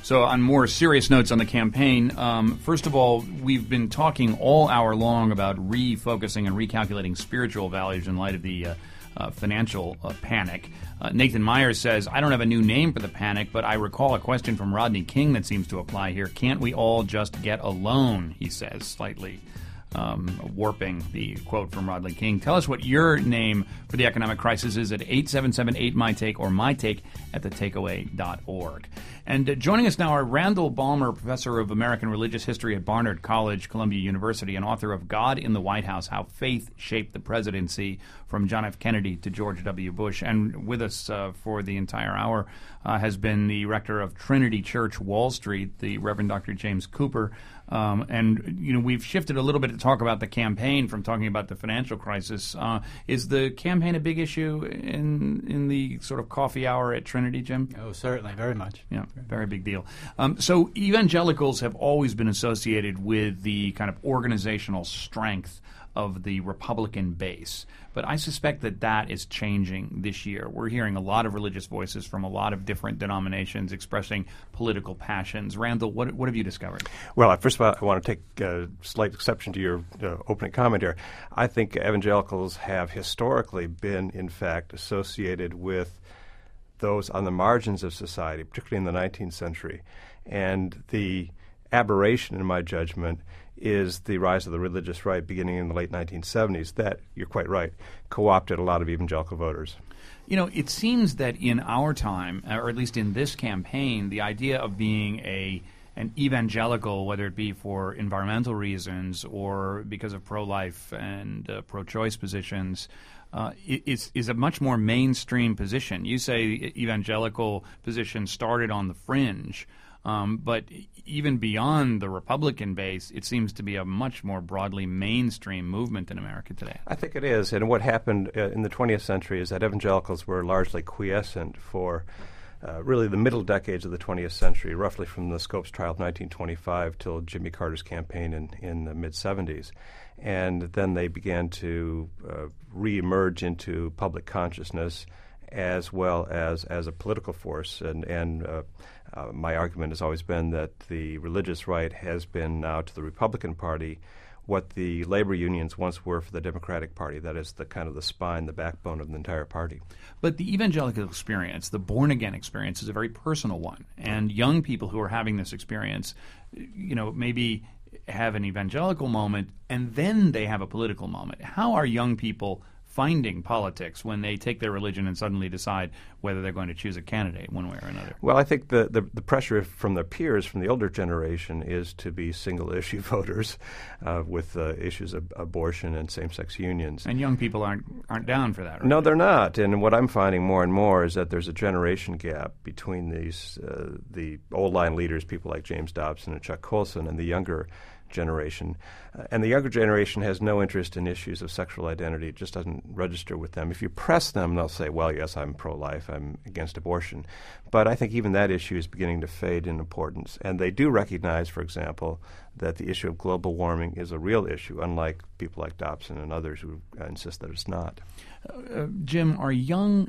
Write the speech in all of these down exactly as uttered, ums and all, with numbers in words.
So on more serious notes on the campaign, um, first of all, we've been talking all hour long about refocusing and recalculating spiritual values in light of the uh, uh, financial uh, panic. Uh, Nathan Myers says, I don't have a new name for the panic, but I recall a question from Rodney King that seems to apply here. Can't we all just get a loan, he says, slightly Um, warping the quote from Rodney King. Tell us what your name for the economic crisis is at eight seven seven eight my take or mytake at the takeaway dot org. And uh, joining us now are Randall Balmer, professor of American Religious History at Barnard College, Columbia University, and author of God in the White House, How Faith Shaped the Presidency, from John F. Kennedy to George W. Bush. And with us uh, for the entire hour uh, has been the rector of Trinity Church, Wall Street, the Reverend Doctor James Cooper. Um, and, you know, we've shifted a little bit to talk about the campaign from talking about the financial crisis. Uh, is the campaign a big issue in in the sort of coffee hour at Trinity, Jim? Oh, certainly, very much. Yeah, very big deal. Um, so evangelicals have always been associated with the kind of organizational strength of the Republican base. But I suspect that that is changing this year. We're hearing a lot of religious voices from a lot of different denominations expressing political passions. Randall, what, what have you discovered? Well, first of all, I want to take a slight exception to your uh, opening comment here. I think evangelicals have historically been, in fact, associated with those on the margins of society, particularly in the nineteenth century. And the aberration, in my judgment, is the rise of the religious right beginning in the late nineteen seventies that, you're quite right, co-opted a lot of evangelical voters. You know, it seems that in our time, or at least in this campaign, the idea of being a an evangelical, whether it be for environmental reasons or because of pro-life and uh, pro-choice positions, uh, is, is a much more mainstream position. You say evangelical position started on the fringe. Um, but even beyond the Republican base, it seems to be a much more broadly mainstream movement in America today. I think it is. And what happened uh, in the twentieth century is that evangelicals were largely quiescent for uh, really the middle decades of the twentieth century, roughly from the Scopes trial of nineteen twenty-five till Jimmy Carter's campaign in, in the mid-seventies. And then they began to uh, re-emerge into public consciousness as well as, as a political force. And, and uh, Uh, my argument has always been that the religious right has been now to the Republican Party what the labor unions once were for the Democratic Party. That is the kind of the spine, the backbone of the entire party. But the evangelical experience, the born-again experience, is a very personal one. And young people who are having this experience, you know, maybe have an evangelical moment and then they have a political moment. How are young people finding politics when they take their religion and suddenly decide whether they're going to choose a candidate one way or another? Well, I think the, the, the pressure from their peers, from the older generation, is to be single-issue voters uh, with uh, issues of abortion and same-sex unions. And young people aren't aren't down for that, right? No, they're not. And what I'm finding more and more is that there's a generation gap between these uh, the old-line leaders, people like James Dobson and Chuck Colson, and the younger generation. Uh, and the younger generation has no interest in issues of sexual identity. It just doesn't register with them. If you press them, they'll say, well, yes, I'm pro-life, I'm against abortion. But I think even that issue is beginning to fade in importance. And they do recognize, for example, that the issue of global warming is a real issue, unlike people like Dobson and others who uh, insist that it's not. Uh, Jim, are young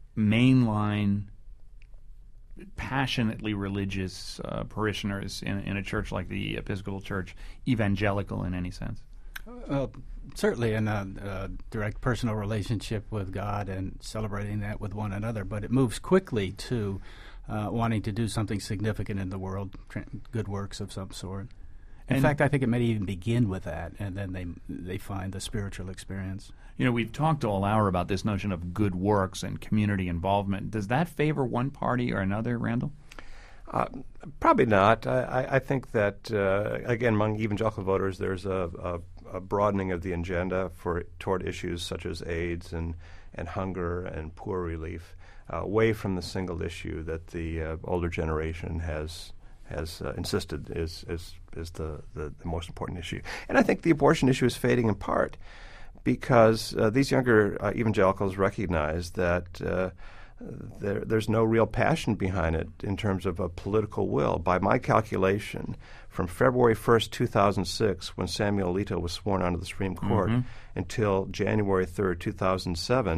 mainline passionately religious uh, parishioners in, in a church like the Episcopal Church evangelical in any sense? Well, certainly in a, a direct personal relationship with God and celebrating that with one another, but it moves quickly to uh, wanting to do something significant in the world, tra- good works of some sort. In And fact, I think it may even begin with that, and then they they find the spiritual experience. You know, we've talked all hour about this notion of good works and community involvement. Does that favor one party or another, Randall? Uh, probably not. I, I think that, uh, again, among evangelical voters, there's a, a, a broadening of the agenda for toward issues such as AIDS and, and hunger and poor relief, uh, away from the single issue that the uh, older generation has has uh, insisted is is, is the, the, the most important issue. And I think the abortion issue is fading in part because uh, these younger uh, evangelicals recognize that uh, there, there's no real passion behind it in terms of a political will. By my calculation, from February first, two thousand six, when Samuel Alito was sworn onto the Supreme Court, mm-hmm. until January third, two thousand seven,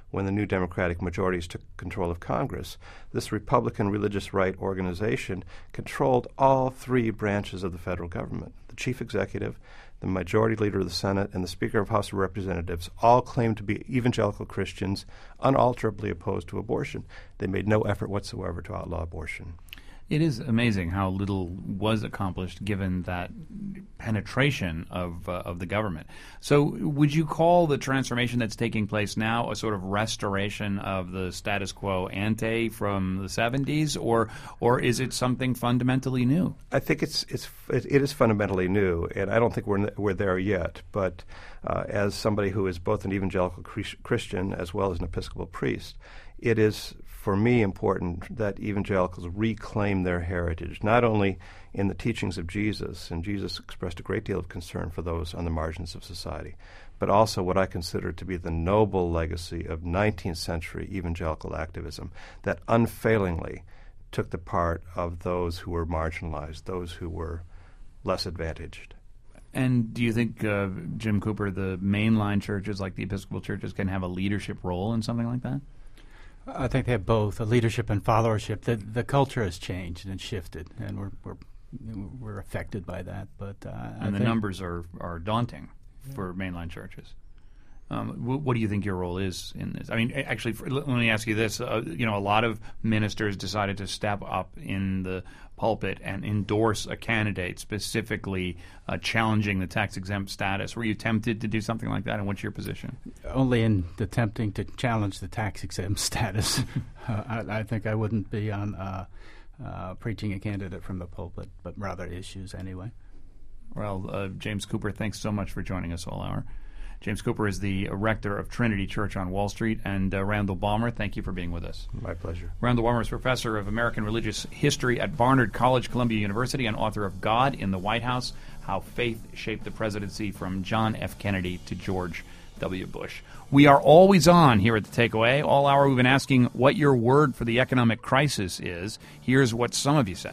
when the new Democratic majorities took control of Congress, this Republican religious right organization controlled all three branches of the federal government. The chief executive, the majority leader of the Senate, and the Speaker of House of Representatives all claimed to be evangelical Christians unalterably opposed to abortion. They made no effort whatsoever to outlaw abortion. It is amazing how little was accomplished given that penetration of uh, of the government. So would you call the transformation that's taking place now a sort of restoration of the status quo ante from the seventies, or or is it something fundamentally new? I think it's it's it, it is fundamentally new, and I don't think we're we're there yet. But uh, as somebody who is both an evangelical Christian as well as an Episcopal priest, it is for me important that evangelicals reclaim their heritage, not only in the teachings of Jesus, and Jesus expressed a great deal of concern for those on the margins of society, but also what I consider to be the noble legacy of nineteenth century evangelical activism that unfailingly took the part of those who were marginalized, those who were less advantaged. And do you think, uh, Jim Cooper, the mainline churches like the Episcopal churches can have a leadership role in something like that? I think they have both, a leadership and followership. The the culture has changed and shifted, and we're we're we're affected by that. But uh, and I the think numbers are, are daunting for mainline churches. Um, wh- what do you think your role is in this? I mean, actually, for, let me ask you this. Uh, you know, a lot of ministers decided to step up in the pulpit and endorse a candidate specifically uh, challenging the tax-exempt status. Were you tempted to do something like that, and what's your position? Only in attempting to challenge the tax-exempt status. uh, I, I think I wouldn't be on uh, uh, preaching a candidate from the pulpit, but rather issues anyway. Well, uh, James Cooper, thanks so much for joining us all hour. James Cooper is the rector of Trinity Church on Wall Street. And uh, Randall Balmer, thank you for being with us. My pleasure. Randall Balmer is professor of American Religious History at Barnard College, Columbia University, and author of God in the White House, How Faith Shaped the Presidency from John F. Kennedy to George W. Bush. We are always on here at The Takeaway. All hour we've been asking what your word for the economic crisis is. Here's what some of you said.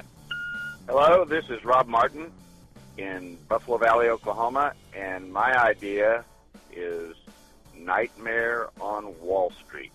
Hello, this is Rob Martin in Buffalo Valley, Oklahoma, and my idea is Nightmare on Wall Street.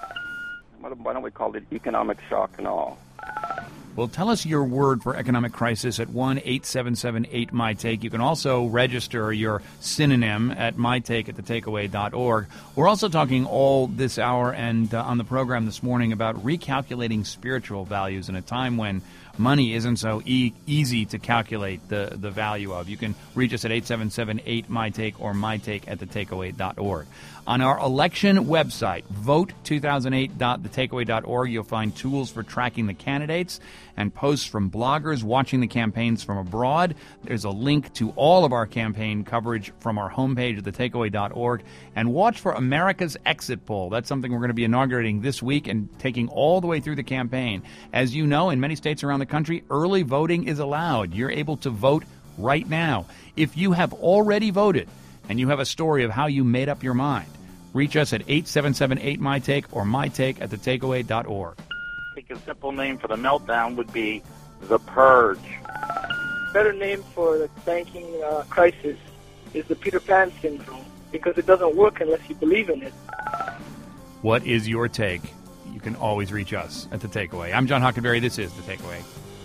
Why don't we call it economic shock and awe? Well, tell us your word for economic crisis at one eight seven seven eight my take. You can also register your synonym at my take at the takeaway dot org. We're also talking all this hour and uh, on the program this morning about recalculating spiritual values in a time when money isn't so e- easy to calculate the, the value of. You can reach us at eight seven seven eight my take or my take at the takeaway dot org. On our election website, vote two thousand eight dot the takeaway dot org, you'll find tools for tracking the candidates and posts from bloggers watching the campaigns from abroad. There's a link to all of our campaign coverage from our homepage at the takeaway dot org. And watch for America's Exit Poll. That's something we're going to be inaugurating this week and taking all the way through the campaign. As you know, in many states around the country, early voting is allowed. You're able to vote right now. If you have already voted and you have a story of how you made up your mind, reach us at eight seven seven eight my take or my take at the takeaway dot org. I think a simple name for the meltdown would be The Purge. Better name for the banking uh, crisis is the Peter Pan syndrome, because it doesn't work unless you believe in it. What is your take? You can always reach us at The Takeaway. I'm John Hockenberry. This is The Takeaway.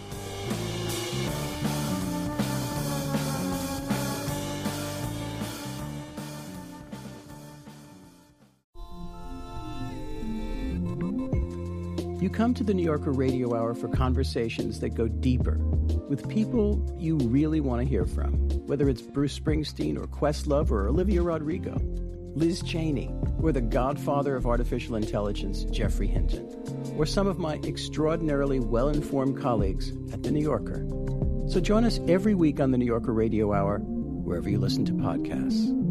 You come to the New Yorker Radio Hour for conversations that go deeper with people you really want to hear from, whether it's Bruce Springsteen or Questlove or Olivia Rodrigo, Liz Cheney, or the godfather of artificial intelligence, Jeffrey Hinton, or some of my extraordinarily well-informed colleagues at The New Yorker. So join us every week on the New Yorker Radio Hour, wherever you listen to podcasts.